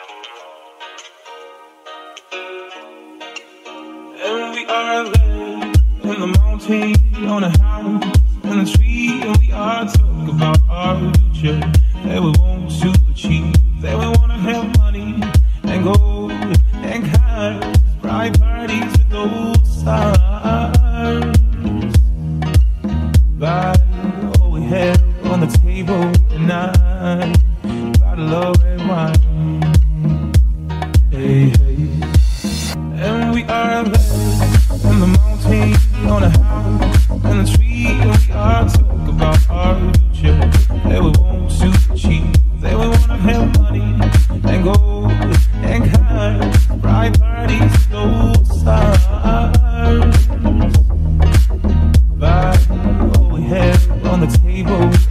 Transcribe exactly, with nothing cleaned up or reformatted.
And we are there in the mountain, on a house, in the tree, and we are talking about our future that we want to achieve, that we want to have money and gold and cars, bright parties with those stars. But all we have on the table tonight, bottle of red wine. Hey, hey. And we are there on the mountain, on a house, in the tree, and we are talking about our future that we want to achieve, that we want to have money and gold and cars, bright parties, those stars. But all we have on the table